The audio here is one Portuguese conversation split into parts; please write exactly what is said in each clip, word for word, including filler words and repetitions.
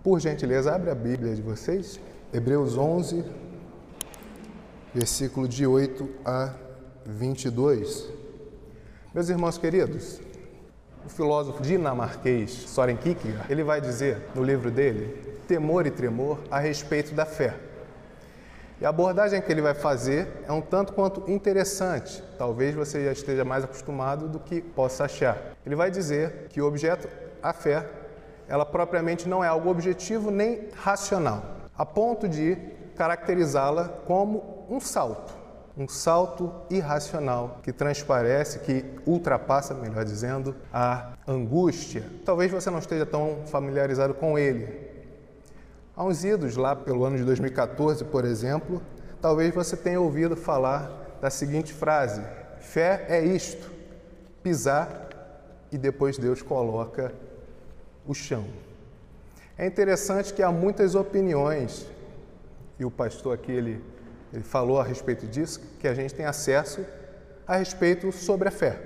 Por gentileza, abre a Bíblia de vocês, Hebreus onze, versículo de oito a vinte e dois. Meus irmãos queridos, o filósofo dinamarquês Søren Kierkegaard, ele vai dizer no livro dele, Temor e Tremor, a respeito da fé. E a abordagem que ele vai fazer é um tanto quanto interessante. Talvez você já esteja mais acostumado do que possa achar. Ele vai dizer que o objeto, a fé, ela propriamente não é algo objetivo nem racional, a ponto de caracterizá-la como um salto, um salto irracional que transparece, que ultrapassa, melhor dizendo, a angústia. Talvez você não esteja tão familiarizado com ele. Há uns idos lá pelo ano de dois mil e quatorze, por exemplo, talvez você tenha ouvido falar da seguinte frase: fé é isto, pisar e depois Deus coloca o chão. É interessante que há muitas opiniões, e o pastor aqui ele, ele falou a respeito disso, que a gente tem acesso a respeito sobre a fé.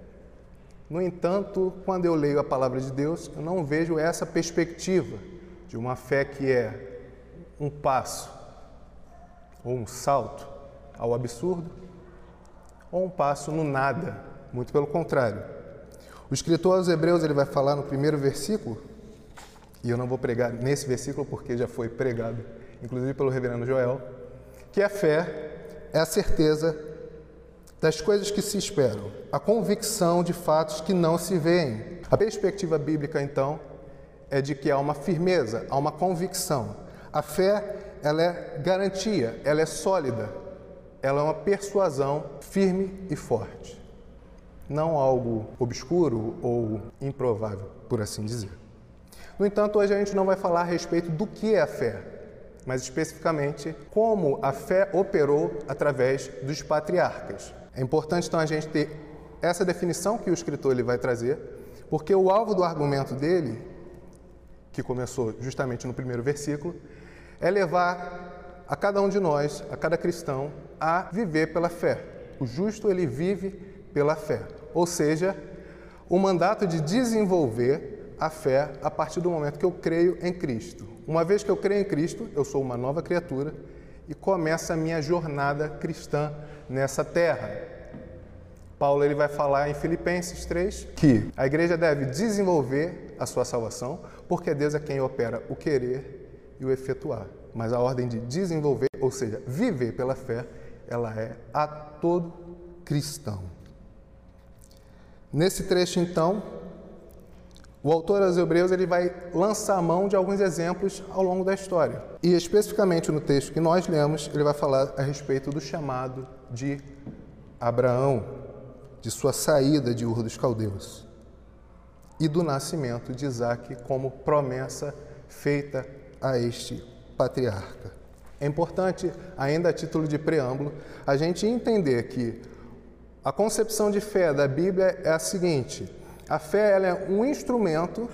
No entanto, quando eu leio a palavra de Deus, eu não vejo essa perspectiva de uma fé que é um passo, ou um salto ao absurdo, ou um passo no nada, muito pelo contrário. O escritor aos Hebreus ele vai falar no primeiro versículo, e eu não vou pregar nesse versículo porque já foi pregado, inclusive pelo reverendo Joel, que a fé é a certeza das coisas que se esperam, a convicção de fatos que não se veem. A perspectiva bíblica, então, é de que há uma firmeza, há uma convicção. A fé, ela é garantia, ela é sólida, ela é uma persuasão firme e forte. Não algo obscuro ou improvável, por assim dizer. No entanto, hoje a gente não vai falar a respeito do que é a fé, mas especificamente como a fé operou através dos patriarcas. É importante, então, a gente ter essa definição que o escritor ele vai trazer, porque o alvo do argumento dele, que começou justamente no primeiro versículo, é levar a cada um de nós, a cada cristão, a viver pela fé. O justo, ele vive pela fé. Ou seja, o mandato de desenvolver a fé a partir do momento que eu creio em Cristo. Uma vez que eu creio em Cristo, eu sou uma nova criatura e começa a minha jornada cristã nessa terra. Paulo ele vai falar em Filipenses três que a igreja deve desenvolver a sua salvação, porque Deus é quem opera o querer e o efetuar. Mas a ordem de desenvolver, ou seja, viver pela fé, ela é a todo cristão. Nesse trecho, então, o autor aos Hebreus ele vai lançar a mão de alguns exemplos ao longo da história. E especificamente no texto que nós lemos, ele vai falar a respeito do chamado de Abraão, de sua saída de Ur dos Caldeus e do nascimento de Isaque como promessa feita a este patriarca. É importante, ainda a título de preâmbulo, a gente entender que a concepção de fé da Bíblia é a seguinte: a fé ela é um instrumento,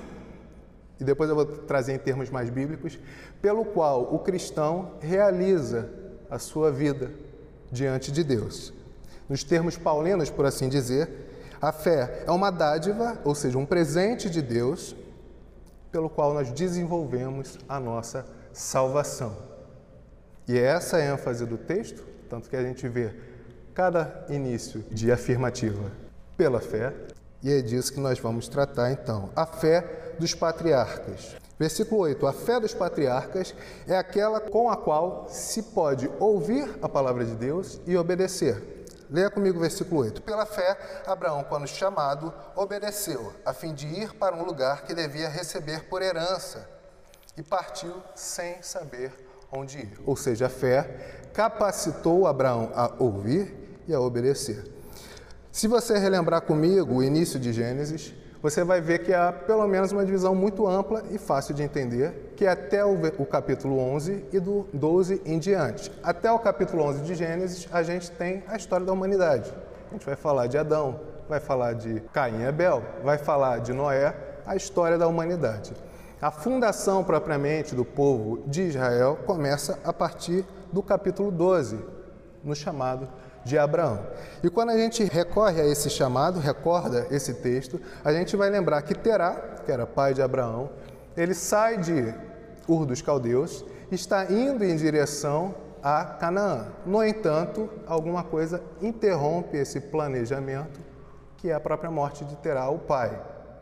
e depois eu vou trazer em termos mais bíblicos, pelo qual o cristão realiza a sua vida diante de Deus. Nos termos paulinos, por assim dizer, a fé é uma dádiva, ou seja, um presente de Deus, pelo qual nós desenvolvemos a nossa salvação. E é essa a ênfase do texto, tanto que a gente vê cada início de afirmativa pela fé, e é disso que nós vamos tratar então. A fé dos patriarcas. Versículo oito. A fé dos patriarcas é aquela com a qual se pode ouvir a palavra de Deus e obedecer. Leia comigo o versículo oito. Pela fé, Abraão, quando chamado, obedeceu, a fim de ir para um lugar que devia receber por herança, e partiu sem saber onde ir. Ou seja, a fé capacitou Abraão a ouvir e a obedecer. Se você relembrar comigo o início de Gênesis, você vai ver que há pelo menos uma divisão muito ampla e fácil de entender, que é até o, o capítulo onze e do doze em diante. Até o capítulo onze de Gênesis, a gente tem a história da humanidade. A gente vai falar de Adão, vai falar de Caim e Abel, vai falar de Noé, a história da humanidade. A fundação propriamente do povo de Israel começa a partir do capítulo doze, no chamado de Abraão. E quando a gente recorre a esse chamado, recorda esse texto, a gente vai lembrar que Terá, que era pai de Abraão, ele sai de Ur dos Caldeus, está indo em direção a Canaã. No entanto, alguma coisa interrompe esse planejamento, que é a própria morte de Terá, o pai.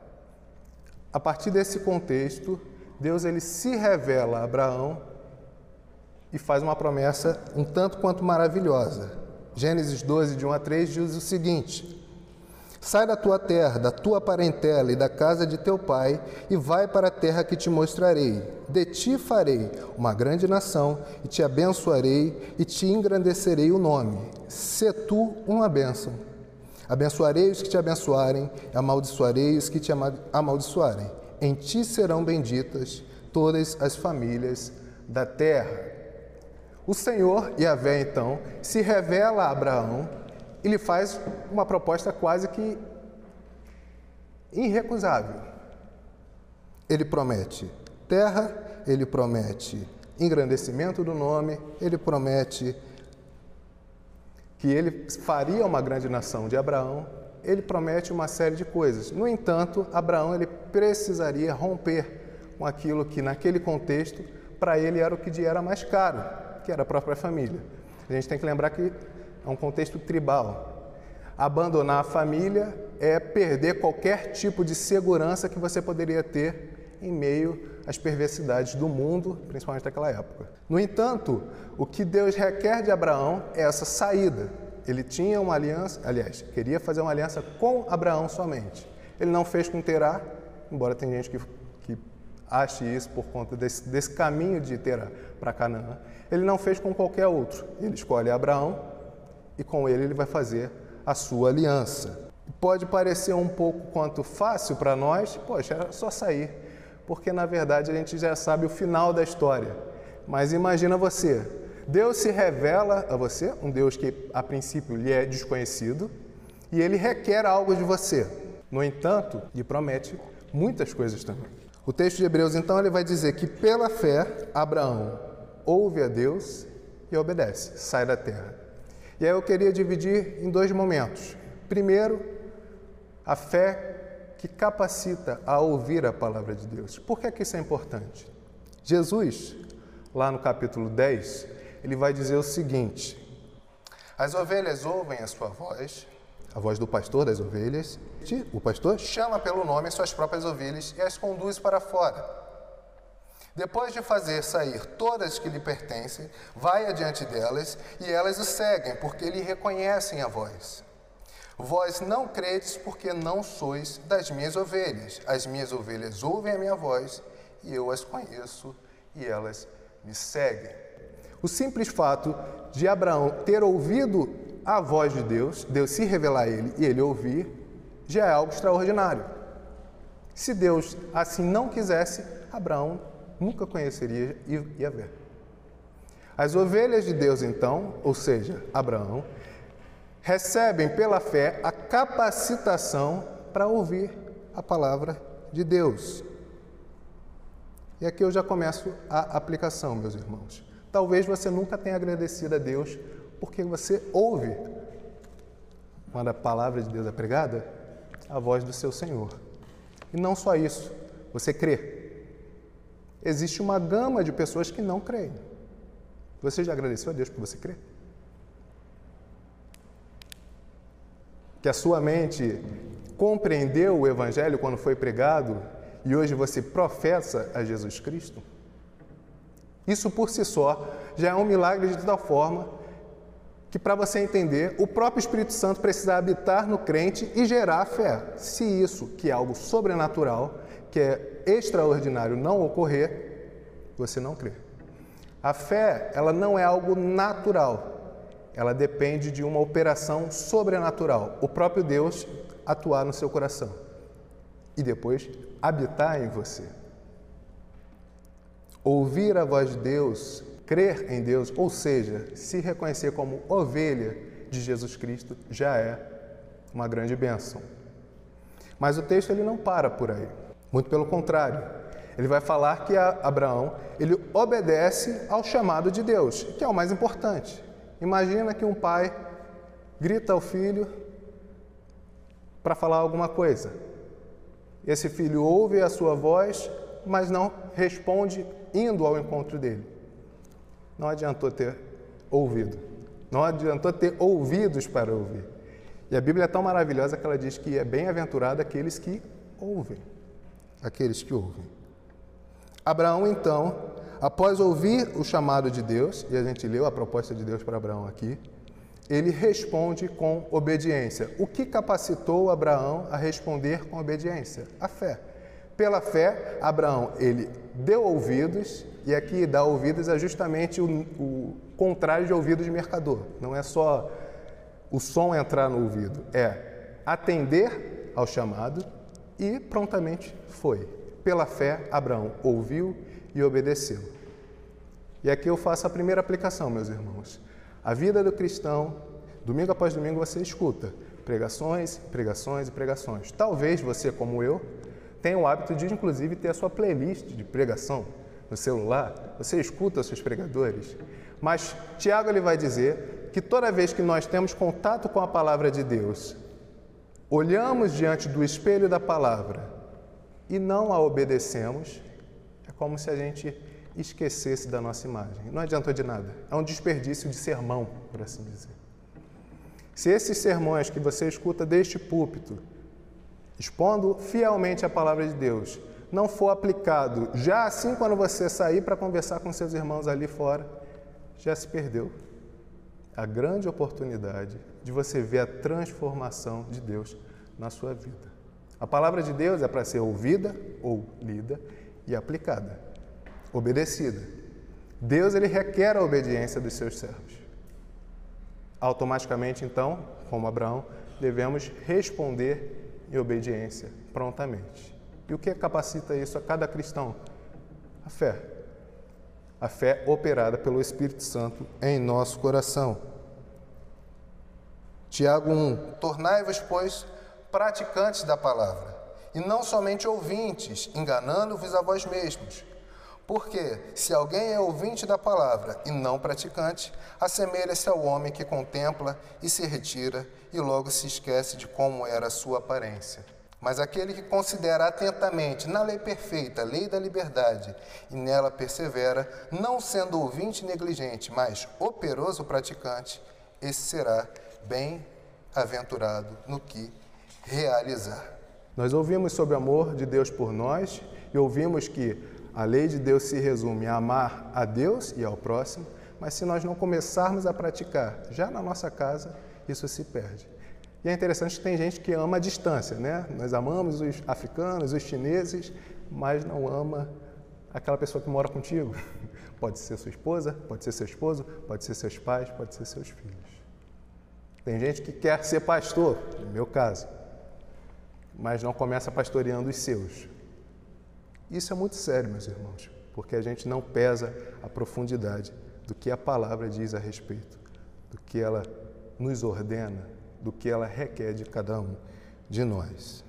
A partir desse contexto, Deus ele se revela a Abraão e faz uma promessa um tanto quanto maravilhosa. Gênesis doze, de um a três, diz o seguinte: sai da tua terra, da tua parentela e da casa de teu pai, e vai para a terra que te mostrarei. De ti farei uma grande nação, e te abençoarei, e te engrandecerei o nome. Sê tu uma bênção. Abençoarei os que te abençoarem, e amaldiçoarei os que te amaldiçoarem. Em ti serão benditas todas as famílias da terra. O Senhor, Yahvé, então, se revela a Abraão e lhe faz uma proposta quase que irrecusável. Ele promete terra, ele promete engrandecimento do nome, ele promete que ele faria uma grande nação de Abraão, ele promete uma série de coisas. No entanto, Abraão ele precisaria romper com aquilo que, naquele contexto, para ele era o que era mais caro, que era a própria família. A gente tem que lembrar que é um contexto tribal. Abandonar a família é perder qualquer tipo de segurança que você poderia ter em meio às perversidades do mundo, principalmente daquela época. No entanto, o que Deus requer de Abraão é essa saída. Ele tinha uma aliança, aliás, queria fazer uma aliança com Abraão somente. Ele não fez com Terá, embora tenha gente que, que ache isso por conta desse, desse caminho de Terá para Canaã. Ele não fez com qualquer outro. Ele escolhe Abraão e com ele ele vai fazer a sua aliança. Pode parecer um pouco quanto fácil para nós, poxa, era só sair, porque na verdade a gente já sabe o final da história. Mas imagina você, Deus se revela a você, um Deus que a princípio lhe é desconhecido, e ele requer algo de você. No entanto, lhe promete muitas coisas também. O texto de Hebreus então ele vai dizer que pela fé Abraão ouve a Deus e obedece, sai da terra. E aí eu queria dividir em dois momentos. Primeiro, a fé que capacita a ouvir a palavra de Deus. Por que que isso é importante? Jesus, lá no capítulo dez, ele vai dizer o seguinte: as ovelhas ouvem a sua voz, a voz do pastor das ovelhas. O pastor chama pelo nome as suas próprias ovelhas e as conduz para fora. Depois de fazer sair todas que lhe pertencem, vai adiante delas e elas o seguem, porque lhe reconhecem a voz. Vós não credes porque não sois das minhas ovelhas. As minhas ovelhas ouvem a minha voz e eu as conheço e elas me seguem. O simples fato de Abraão ter ouvido a voz de Deus, Deus se revelar a ele e ele ouvir, já é algo extraordinário. Se Deus assim não quisesse, Abraão nunca conheceria Yahvé. As ovelhas de Deus, então, ou seja, Abraão, recebem pela fé a capacitação para ouvir a palavra de Deus. E aqui eu já começo a aplicação, meus irmãos. Talvez você nunca tenha agradecido a Deus porque você ouve, quando a palavra de Deus é pregada, a voz do seu Senhor. E não só isso, você crê. Existe uma gama de pessoas que não creem. Você já agradeceu a Deus por você crer? Que a sua mente compreendeu o Evangelho quando foi pregado e hoje você professa a Jesus Cristo? Isso por si só já é um milagre de tal forma que, para você entender, o próprio Espírito Santo precisa habitar no crente e gerar fé. Se isso, que é algo sobrenatural, que é extraordinário, não ocorrer, você não crê. A fé, ela não é algo natural, ela depende de uma operação sobrenatural, o próprio Deus atuar no seu coração e depois habitar em você. Ouvir a voz de Deus, crer em Deus, ou seja, se reconhecer como ovelha de Jesus Cristo, já é uma grande bênção. Mas o texto ele não para por aí. Muito pelo contrário, ele vai falar que Abraão, ele obedece ao chamado de Deus, que é o mais importante. Imagina que um pai grita ao filho para falar alguma coisa. Esse filho ouve a sua voz, mas não responde indo ao encontro dele. Não adiantou ter ouvido. Não adiantou ter ouvidos para ouvir. E a Bíblia é tão maravilhosa que ela diz que é bem-aventurado aqueles que ouvem. Aqueles que ouvem. Abraão, então, após ouvir o chamado de Deus, e a gente leu a proposta de Deus para Abraão aqui, ele responde com obediência. O que capacitou Abraão a responder com obediência? A fé. Pela fé, Abraão, ele deu ouvidos, e aqui dar ouvidos é justamente o, o contrário de ouvido de mercador. Não é só o som entrar no ouvido, é atender ao chamado e prontamente foi. Pela fé, Abraão ouviu e obedeceu. E aqui eu faço a primeira aplicação, meus irmãos. A vida do cristão, domingo após domingo, você escuta pregações, pregações e pregações. Talvez você, como eu, tenha o hábito de, inclusive, ter a sua playlist de pregação no celular. Você escuta os seus pregadores. Mas Tiago ele vai dizer que toda vez que nós temos contato com a palavra de Deus, olhamos diante do espelho da palavra e não a obedecemos, é como se a gente esquecesse da nossa imagem. Não adiantou de nada. É um desperdício de sermão, por assim dizer. Se esses sermões que você escuta deste púlpito, expondo fielmente a palavra de Deus, não for aplicado já assim quando você sair para conversar com seus irmãos ali fora, já se perdeu a grande oportunidade de você ver a transformação de Deus na sua vida. A palavra de Deus é para ser ouvida ou lida e aplicada, obedecida. Deus ele requer a obediência dos seus servos. Automaticamente, então, como Abraão, devemos responder em obediência prontamente. E o que capacita isso a cada cristão? A fé. A fé operada pelo Espírito Santo em nosso coração. Tiago um. Tornai-vos, pois, praticantes da palavra, e não somente ouvintes, enganando-vos a vós mesmos. Porque, se alguém é ouvinte da palavra e não praticante, assemelha-se ao homem que contempla e se retira, e logo se esquece de como era a sua aparência. Mas aquele que considera atentamente na lei perfeita, a lei da liberdade, e nela persevera, não sendo ouvinte negligente, mas operoso praticante, esse será bem-aventurado no que realizar. Nós ouvimos sobre o amor de Deus por nós e ouvimos que a lei de Deus se resume a amar a Deus e ao próximo, mas se nós não começarmos a praticar já na nossa casa, isso se perde. E é interessante que tem gente que ama a distância, né? Nós amamos os africanos, os chineses, mas não ama aquela pessoa que mora contigo. Pode ser sua esposa, pode ser seu esposo, pode ser seus pais, pode ser seus filhos. Tem gente que quer ser pastor, no meu caso, mas não começa pastoreando os seus. Isso é muito sério, meus irmãos, porque a gente não pesa a profundidade do que a palavra diz a respeito, do que ela nos ordena, do que ela requer de cada um de nós.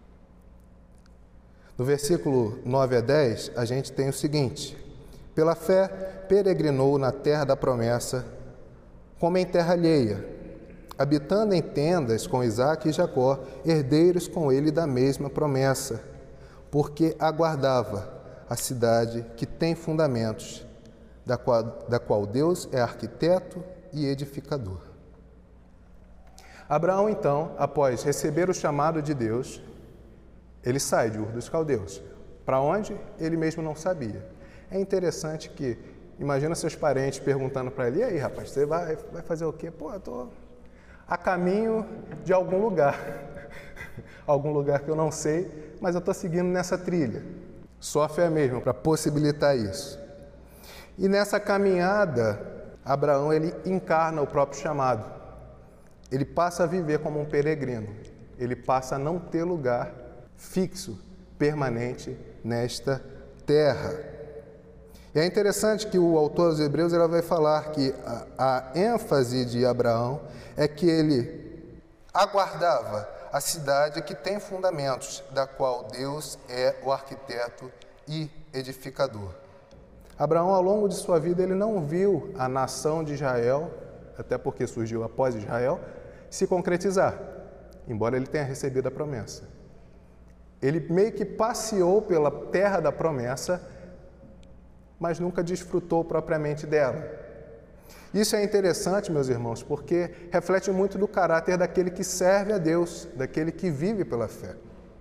No versículo nove a dez, a gente tem o seguinte: pela fé peregrinou na terra da promessa, como em terra alheia, habitando em tendas com Isaque e Jacó, herdeiros com ele da mesma promessa, porque aguardava a cidade que tem fundamentos, da qual, da qual Deus é arquiteto e edificador. Abraão, então, após receber o chamado de Deus, ele sai de Ur dos Caldeus. Para onde? Ele mesmo não sabia. É interessante que, imagina seus parentes perguntando para ele: e aí, rapaz, você vai, vai fazer o quê? Pô, eu estou a caminho de algum lugar. Algum lugar que eu não sei, mas eu estou seguindo nessa trilha. Só a fé mesmo para possibilitar isso. E nessa caminhada, Abraão ele encarna o próprio chamado. Ele passa a viver como um peregrino. Ele passa a não ter lugar fixo, permanente nesta terra. E é interessante que o autor aos Hebreus ele vai falar que a, a ênfase de Abraão é que ele aguardava a cidade que tem fundamentos, da qual Deus é o arquiteto e edificador. Abraão, ao longo de sua vida, ele não viu a nação de Israel, até porque surgiu após Israel, se concretizar, embora ele tenha recebido a promessa. Ele meio que passeou pela terra da promessa, mas nunca desfrutou propriamente dela. Isso é interessante, meus irmãos, porque reflete muito do caráter daquele que serve a Deus, daquele que vive pela fé.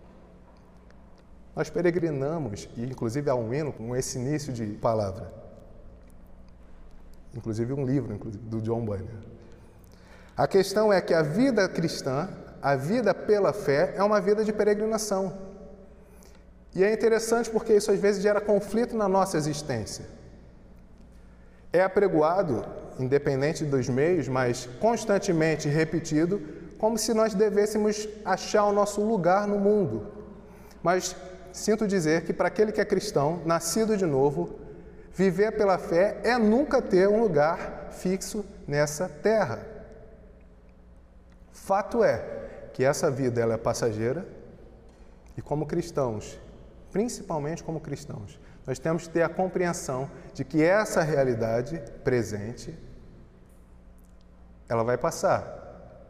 Nós peregrinamos, e inclusive há um hino com esse início de palavra. Inclusive um livro inclusive, do John Bunyan. A questão é que a vida cristã, a vida pela fé, é uma vida de peregrinação. E é interessante porque isso às vezes gera conflito na nossa existência. É apregoado, independente dos meios, mas constantemente repetido, como se nós devêssemos achar o nosso lugar no mundo. Mas sinto dizer que para aquele que é cristão, nascido de novo, viver pela fé é nunca ter um lugar fixo nessa terra. Fato é que essa vida ela é passageira e como cristãos, principalmente como cristãos, nós temos que ter a compreensão de que essa realidade presente, ela vai passar.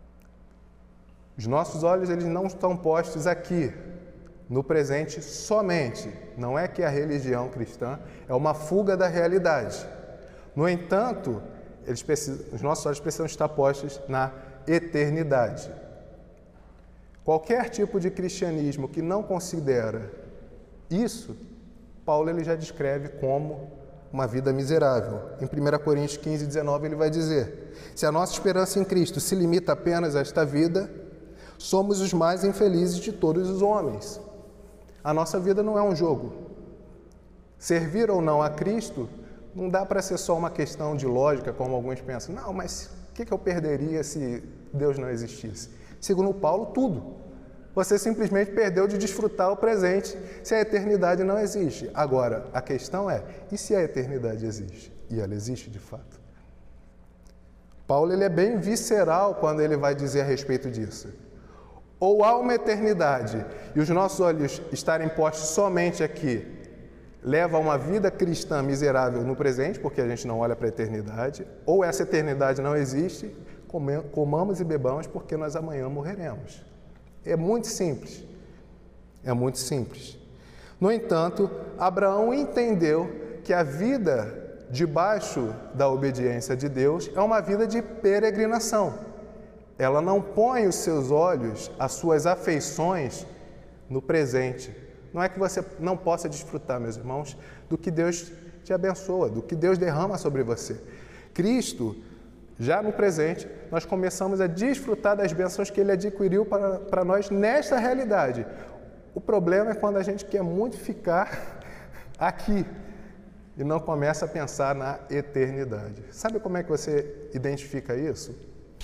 Os nossos olhos eles não estão postos aqui, no presente somente. Não é que a religião cristã é uma fuga da realidade. No entanto, eles precisam, os nossos olhos precisam estar postos na eternidade. Qualquer tipo de cristianismo que não considera isso, Paulo ele já descreve como uma vida miserável. Em primeira Coríntios quinze, dezenove, ele vai dizer: se a nossa esperança em Cristo se limita apenas a esta vida, somos os mais infelizes de todos os homens. A nossa vida não é um jogo. Servir ou não a Cristo não dá para ser só uma questão de lógica, como alguns pensam. Não, mas o que eu perderia se Deus não existisse? Segundo Paulo, tudo. Você simplesmente perdeu de desfrutar o presente se a eternidade não existe. Agora, a questão é, e se a eternidade existe? E ela existe de fato. Paulo ele é bem visceral quando ele vai dizer a respeito disso. Ou há uma eternidade e os nossos olhos estarem postos somente aqui, leva a uma vida cristã miserável no presente, porque a gente não olha para a eternidade, ou essa eternidade não existe, comamos e bebamos porque nós amanhã morreremos. É muito simples. É muito simples. No entanto, Abraão entendeu que a vida debaixo da obediência de Deus é uma vida de peregrinação. Ela não põe os seus olhos, as suas afeições no presente. Não é que você não possa desfrutar, meus irmãos, do que Deus te abençoa, do que Deus derrama sobre você. Cristo, já no presente, nós começamos a desfrutar das bênçãos que Ele adquiriu para, para nós nesta realidade. O problema é quando a gente quer muito ficar aqui e não começa a pensar na eternidade. Sabe como é que você identifica isso?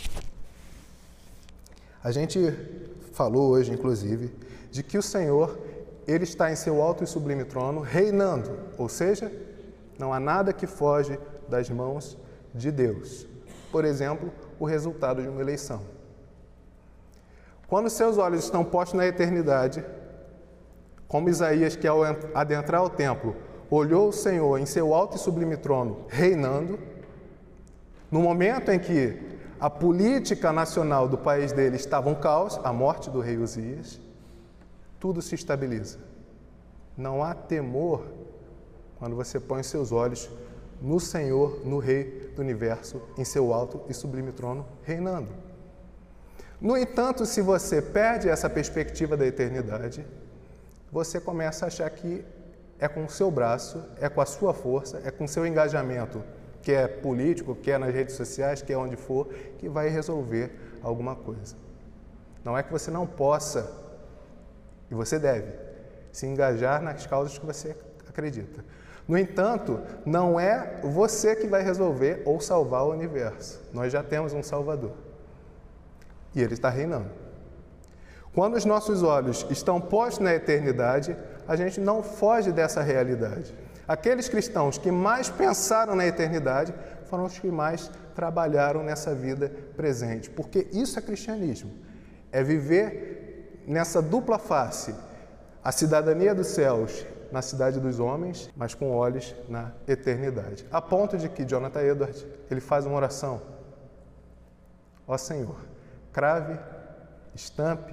A gente falou hoje, inclusive, de que o Senhor, Ele está em seu alto e sublime trono, reinando, ou seja, não há nada que foge das mãos de Deus. Por exemplo, o resultado de uma eleição. Quando seus olhos estão postos na eternidade, como Isaías, que ao adentrar o templo, olhou o Senhor em seu alto e sublime trono, reinando, no momento em que a política nacional do país dele estava um caos, a morte do rei Uzias, tudo se estabiliza. Não há temor quando você põe seus olhos no Senhor, no Rei do Universo, em seu alto e sublime trono, reinando. No entanto, se você perde essa perspectiva da eternidade, você começa a achar que é com o seu braço, é com a sua força, é com o seu engajamento, que é político, que é nas redes sociais, que é onde for, que vai resolver alguma coisa. Não é que você não possa, e você deve, se engajar nas causas que você acredita. No entanto, não é você que vai resolver ou salvar o universo. Nós já temos um Salvador. E Ele está reinando. Quando os nossos olhos estão postos na eternidade, a gente não foge dessa realidade. Aqueles cristãos que mais pensaram na eternidade foram os que mais trabalharam nessa vida presente. Porque isso é cristianismo. É viver nessa dupla face. A cidadania dos céus na cidade dos homens, mas com olhos na eternidade. A ponto de que Jonathan Edwards, ele faz uma oração. Ó Senhor, crave, estampe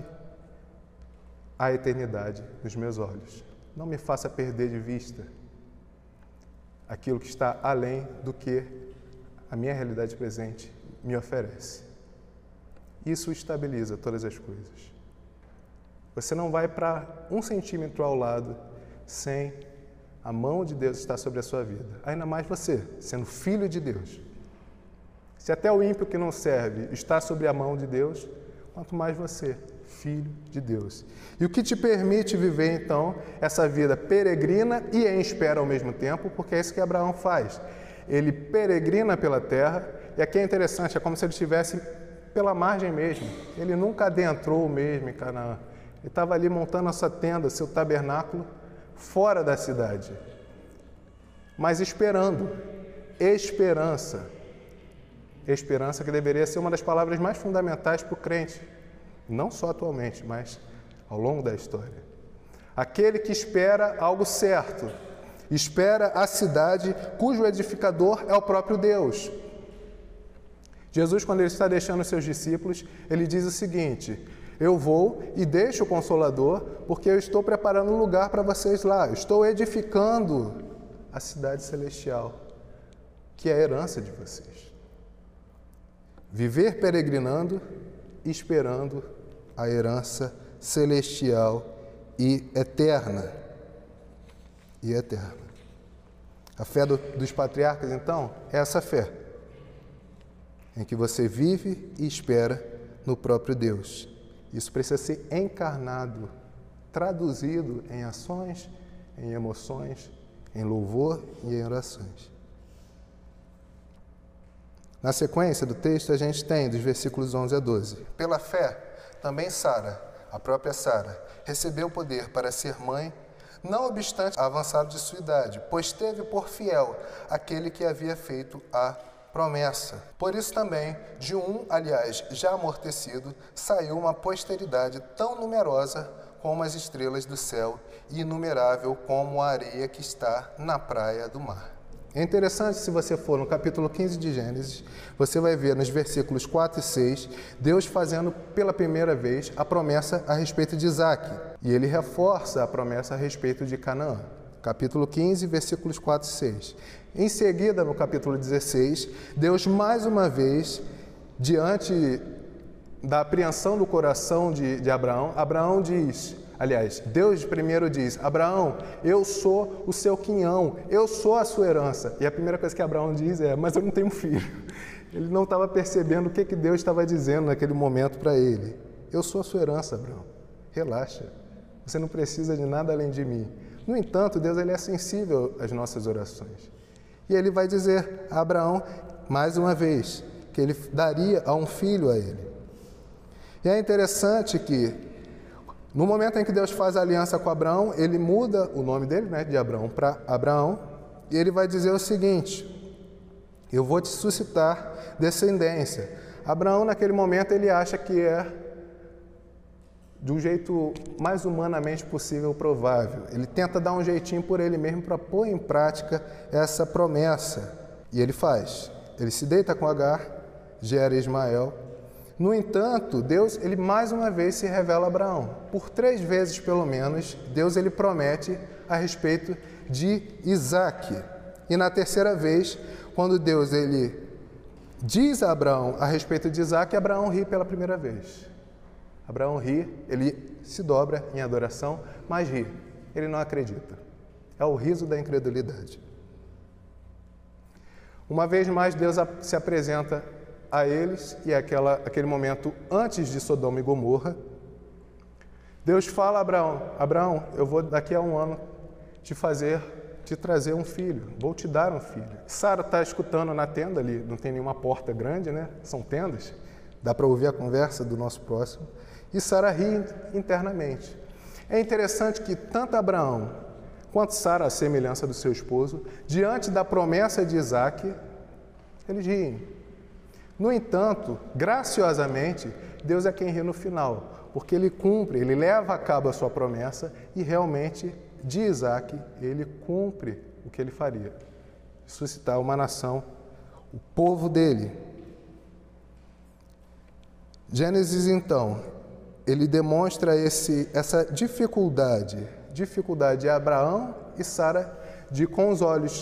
a eternidade nos meus olhos. Não me faça perder de vista aquilo que está além do que a minha realidade presente me oferece. Isso estabiliza todas as coisas. Você não vai para um centímetro ao lado sem a mão de Deus estar sobre a sua vida. Ainda mais você, sendo filho de Deus. Se até o ímpio que não serve está sobre a mão de Deus, quanto mais você, filho de Deus. E o que te permite viver, então, essa vida peregrina e em espera ao mesmo tempo, porque é isso que Abraão faz. Ele peregrina pela terra, e aqui é interessante, é como se ele estivesse pela margem mesmo. Ele nunca adentrou mesmo em Canaã. Ele estava ali montando a sua tenda, seu tabernáculo, fora da cidade. Mas esperando. Esperança. Esperança que deveria ser uma das palavras mais fundamentais para o crente. Não só atualmente, mas ao longo da história. Aquele que espera algo certo. Espera a cidade cujo edificador é o próprio Deus. Jesus, quando ele está deixando os seus discípulos, ele diz o seguinte: eu vou e deixo o Consolador, porque eu estou preparando um lugar para vocês lá. Eu estou edificando a cidade celestial, que é a herança de vocês. Viver peregrinando, esperando a herança celestial e eterna. E eterna. A fé do, dos patriarcas, então, é essa fé, em que você vive e espera no próprio Deus. Isso precisa ser encarnado, traduzido em ações, em emoções, em louvor e em orações. Na sequência do texto, a gente tem, dos versículos onze a doze. Pela fé, também Sara, a própria Sara, recebeu poder para ser mãe, não obstante avançado de sua idade, pois teve por fiel aquele que havia feito a promessa. Por isso também, de um, aliás, já amortecido, saiu uma posteridade tão numerosa como as estrelas do céu e inumerável como a areia que está na praia do mar. É interessante, se você for no capítulo quinze de Gênesis, você vai ver nos versículos quatro e seis, Deus fazendo pela primeira vez a promessa a respeito de Isaque. E ele reforça a promessa a respeito de Canaã. Capítulo quinze, versículos quatro e seis. Em seguida, no capítulo dezesseis, Deus mais uma vez, diante da apreensão do coração de, de Abraão, Abraão diz... Aliás, Deus primeiro diz: Abraão, eu sou o seu quinhão, eu sou a sua herança. E a primeira coisa que Abraão diz é: mas eu não tenho filho. Ele não estava percebendo o que, que Deus estava dizendo naquele momento para ele. Eu sou a sua herança, Abraão. Relaxa. Você não precisa de nada além de mim. No entanto, Deus ele é sensível às nossas orações. E ele vai dizer a Abraão, mais uma vez, que ele daria a um filho a ele. E é interessante que, no momento em que Deus faz a aliança com Abraão, ele muda o nome dele, né, de Abraão para Abraão, e ele vai dizer o seguinte: eu vou te suscitar descendência. Abraão, naquele momento, ele acha que é de um jeito mais humanamente possível provável. Ele tenta dar um jeitinho por ele mesmo para pôr em prática essa promessa. E ele faz. Ele se deita com Agar, gera Ismael. No entanto, Deus, ele mais uma vez se revela a Abraão. Por três vezes, pelo menos, Deus ele promete a respeito de Isaque. E na terceira vez, quando Deus ele diz a Abraão a respeito de Isaque, Abraão ri pela primeira vez. Abraão ri, ele se dobra em adoração, mas ri. Ele não acredita. É o riso da incredulidade. Uma vez mais, Deus se apresenta a eles, e aquela, aquele momento antes de Sodoma e Gomorra, Deus fala a Abraão: Abraão, eu vou daqui a um ano te fazer, te trazer um filho, vou te dar um filho. Sara está escutando na tenda ali, não tem nenhuma porta grande, né? São tendas, dá para ouvir a conversa do nosso próximo, e Sara ri internamente. É interessante que tanto Abraão quanto Sara, a semelhança do seu esposo, diante da promessa de Isaque, eles riem. No entanto, graciosamente, Deus é quem ri no final, porque ele cumpre, ele leva a cabo a sua promessa e realmente, de Isaque, ele cumpre o que ele faria: suscitar uma nação, o povo dele. Gênesis, então, ele demonstra esse, essa dificuldade, dificuldade de Abraão e Sara de, com os olhos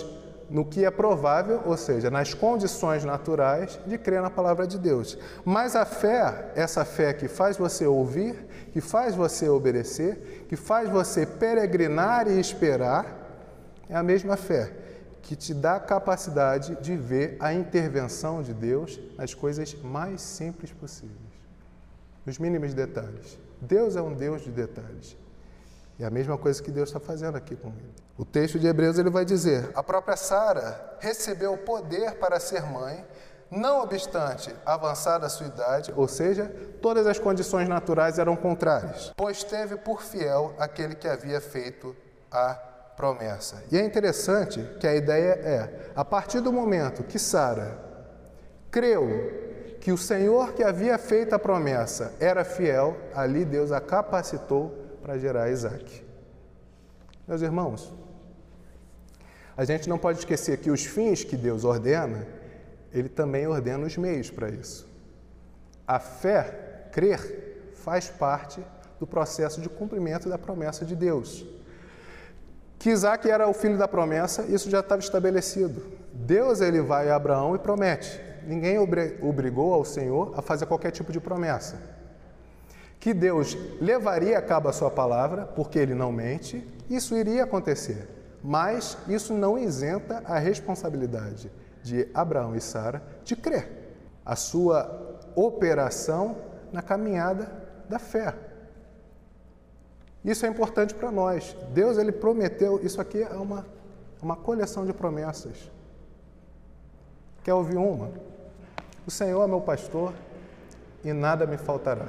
no que é provável, ou seja, nas condições naturais de crer na palavra de Deus. Mas a fé, essa fé que faz você ouvir, que faz você obedecer, que faz você peregrinar e esperar, é a mesma fé que te dá a capacidade de ver a intervenção de Deus nas coisas mais simples possíveis, nos mínimos detalhes. Deus é um Deus de detalhes. É a mesma coisa que Deus está fazendo aqui com ele. O texto de Hebreus ele vai dizer: a própria Sara recebeu o poder para ser mãe, não obstante avançada a sua idade, ou seja, todas as condições naturais eram contrárias, pois teve por fiel aquele que havia feito a promessa. E é interessante que a ideia é, a partir do momento que Sara creu que o Senhor que havia feito a promessa era fiel, ali Deus a capacitou para gerar Isaac. Meus irmãos, a gente não pode esquecer que os fins que Deus ordena, Ele também ordena os meios para isso. A fé, crer, faz parte do processo de cumprimento da promessa de Deus. Que Isaac era o filho da promessa, isso já estava estabelecido. Deus ele vai a Abraão e promete. Ninguém obrigou ao Senhor a fazer qualquer tipo de promessa. Que Deus levaria a cabo a sua palavra, porque Ele não mente, isso iria acontecer. Mas isso não isenta a responsabilidade de Abraão e Sara de crer. A sua operação na caminhada da fé. Isso é importante para nós. Deus ele prometeu, isso aqui é uma, uma coleção de promessas. Quer ouvir uma? O Senhor é meu pastor e nada me faltará.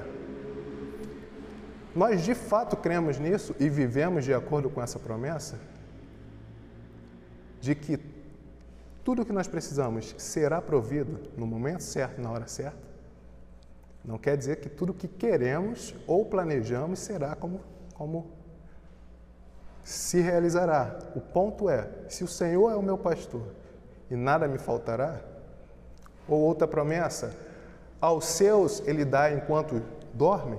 Nós de fato cremos nisso e vivemos de acordo com essa promessa? De que tudo o que nós precisamos será provido no momento certo, na hora certa? Não quer dizer que tudo o que queremos ou planejamos será como, como se realizará. O ponto é, se o Senhor é o meu pastor e nada me faltará, ou outra promessa, aos seus ele dá enquanto dormem.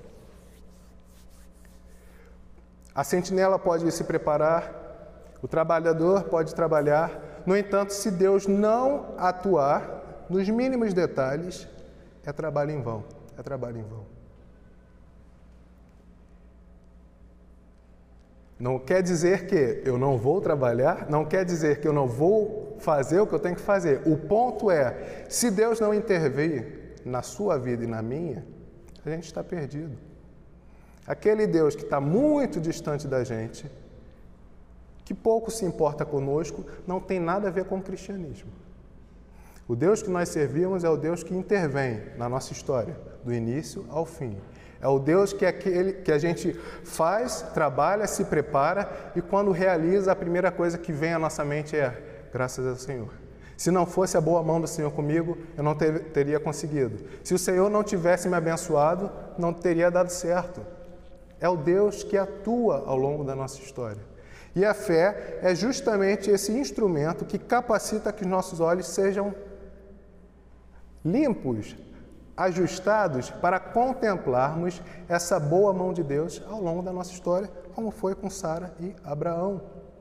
A sentinela pode se preparar, o trabalhador pode trabalhar. No entanto, se Deus não atuar nos mínimos detalhes, é trabalho em vão, é trabalho em vão. Não quer dizer que eu não vou trabalhar, não quer dizer que eu não vou fazer o que eu tenho que fazer. O ponto é, se Deus não intervir na sua vida e na minha, a gente está perdido. Aquele Deus que está muito distante da gente, que pouco se importa conosco, não tem nada a ver com o cristianismo. O Deus que nós servimos é o Deus que intervém na nossa história, do início ao fim. É o Deus que, é aquele, que a gente faz, trabalha, se prepara e quando realiza, a primeira coisa que vem à nossa mente é graças ao Senhor. Se não fosse a boa mão do Senhor comigo, eu não ter, teria conseguido. Se o Senhor não tivesse me abençoado, não teria dado certo. É o Deus que atua ao longo da nossa história. E a fé é justamente esse instrumento que capacita que nossos olhos sejam limpos, ajustados para contemplarmos essa boa mão de Deus ao longo da nossa história, como foi com Sara e Abraão.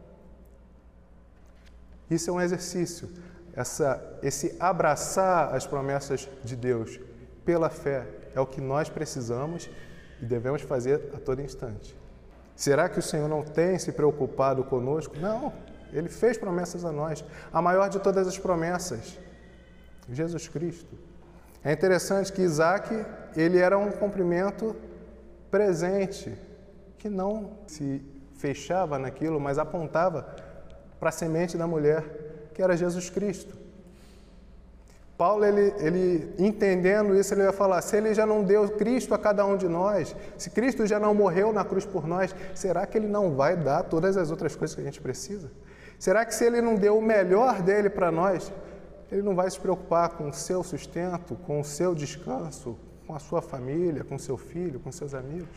Isso é um exercício, essa, esse abraçar as promessas de Deus pela fé é o que nós precisamos e devemos fazer a todo instante. Será que o Senhor não tem se preocupado conosco? Não, Ele fez promessas a nós. A maior de todas as promessas, Jesus Cristo. É interessante que Isaac, ele era um cumprimento presente, que não se fechava naquilo, mas apontava para a semente da mulher, que era Jesus Cristo. Paulo, ele, ele entendendo isso, ele vai falar, se ele já não deu Cristo a cada um de nós, se Cristo já não morreu na cruz por nós, será que ele não vai dar todas as outras coisas que a gente precisa? Será que se ele não deu o melhor dele para nós, ele não vai se preocupar com o seu sustento, com o seu descanso, com a sua família, com o seu filho, com seus amigos?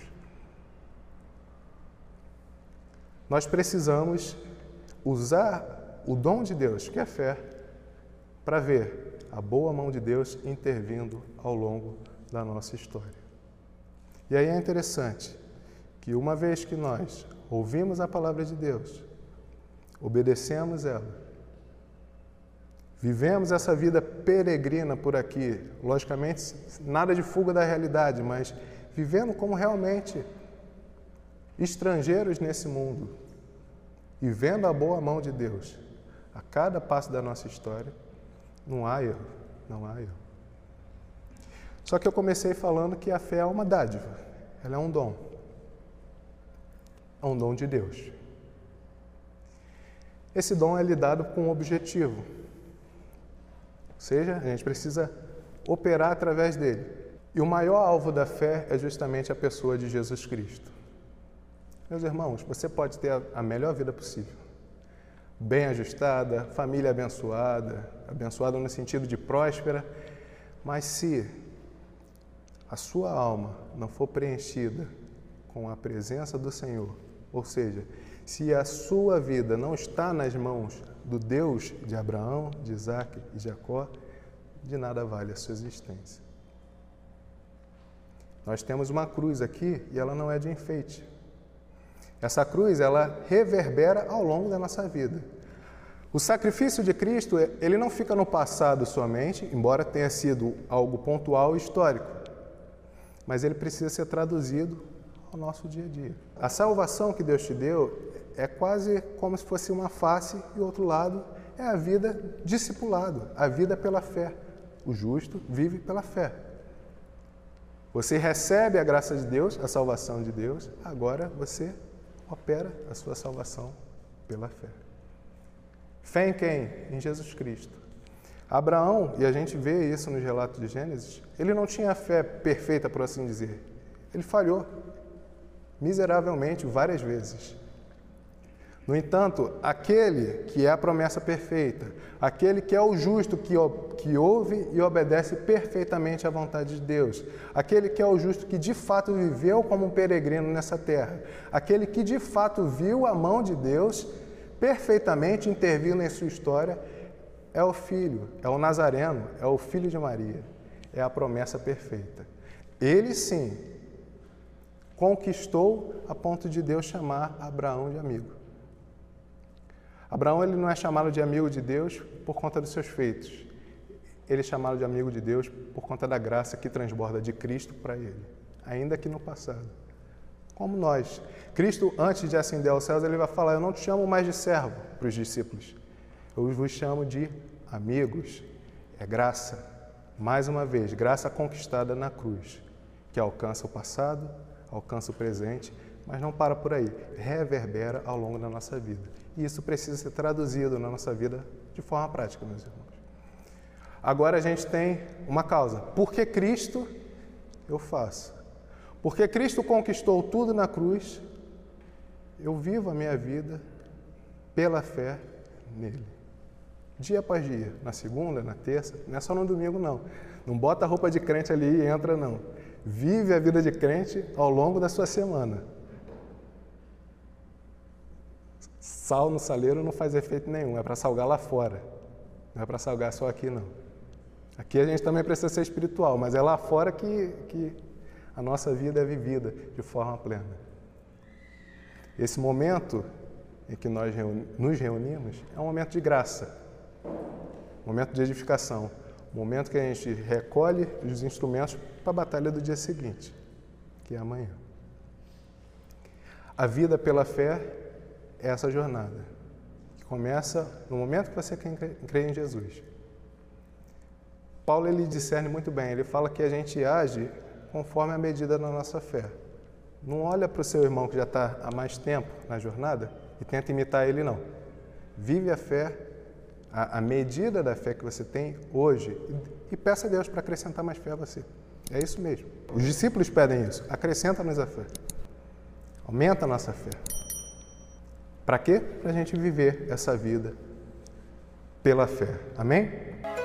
Nós precisamos usar o dom de Deus, que é a fé, para ver a boa mão de Deus intervindo ao longo da nossa história. E aí é interessante que uma vez que nós ouvimos a palavra de Deus, obedecemos ela, Vivemos essa vida peregrina por aqui, logicamente nada de fuga da realidade, mas vivendo como realmente estrangeiros nesse mundo e vendo a boa mão de Deus a cada passo da nossa história. Não há erro, não há erro. Só que eu comecei falando que a fé é uma dádiva, ela é um dom, é um dom de Deus. Esse dom é lhe dado com um objetivo, ou seja, a gente precisa operar através dele. E o maior alvo da fé é justamente a pessoa de Jesus Cristo. Meus irmãos, você pode ter a melhor vida possível, bem ajustada, família abençoada, abençoada no sentido de próspera, mas se a sua alma não for preenchida com a presença do Senhor, ou seja, se a sua vida não está nas mãos do Deus de Abraão, de Isaac e Jacó, de nada vale a sua existência. Nós temos uma cruz aqui e ela não é de enfeite. Essa cruz, ela reverbera ao longo da nossa vida. O sacrifício de Cristo, ele não fica no passado somente, embora tenha sido algo pontual e histórico, mas ele precisa ser traduzido ao nosso dia a dia. A salvação que Deus te deu é quase como se fosse uma face e o outro lado é a vida discipulado, a vida pela fé. O justo vive pela fé. Você recebe a graça de Deus, a salvação de Deus, agora você opera a sua salvação pela fé. Fé em quem? Em Jesus Cristo. Abraão, e a gente vê isso nos relatos de Gênesis, ele não tinha a fé perfeita, por assim dizer. Ele falhou miseravelmente várias vezes. No entanto, aquele que é a promessa perfeita, aquele que é o justo que, que ouve e obedece perfeitamente à vontade de Deus, aquele que é o justo que de fato viveu como um peregrino nessa terra, aquele que de fato viu a mão de Deus perfeitamente intervindo em sua história, é o Filho, é o Nazareno, é o Filho de Maria, é a promessa perfeita. Ele sim conquistou a ponto de Deus chamar Abraão de amigo. Abraão ele não é chamado de amigo de Deus por conta dos seus feitos. Ele é chamado de amigo de Deus por conta da graça que transborda de Cristo para ele, ainda que no passado. Como nós. Cristo, antes de ascender aos céus, ele vai falar, eu não te chamo mais de servo para os discípulos. Eu vos chamo de amigos. É graça. Mais uma vez, graça conquistada na cruz, que alcança o passado, alcança o presente, mas não para por aí, reverbera ao longo da nossa vida. E isso precisa ser traduzido na nossa vida de forma prática, meus irmãos. Agora a gente tem uma causa. Por que Cristo eu faço? Porque Cristo conquistou tudo na cruz, eu vivo a minha vida pela fé nele. Dia após dia, na segunda, na terça, não é só no domingo não. Não bota a roupa de crente ali e entra não. Vive a vida de crente ao longo da sua semana. Sal no saleiro não faz efeito nenhum, é para salgar lá fora. Não é para salgar só aqui, não. Aqui a gente também precisa ser espiritual, mas é lá fora que, que a nossa vida é vivida de forma plena. Esse momento em que nós reuni- nos reunimos é um momento de graça, um momento de edificação, um momento que a gente recolhe os instrumentos para a batalha do dia seguinte, que é amanhã. A vida pela fé é essa jornada, que começa no momento que você crê em Jesus. Paulo ele discerne muito bem, ele fala que a gente age conforme a medida da nossa fé. Não olha para o seu irmão que já está há mais tempo na jornada e tenta imitar ele, não. Vive a fé, a, a medida da fé que você tem hoje e, e peça a Deus para acrescentar mais fé a você. É isso mesmo. Os discípulos pedem isso, acrescenta-nos a fé. Aumenta a nossa fé. Para quê? Para a gente viver essa vida pela fé. Amém?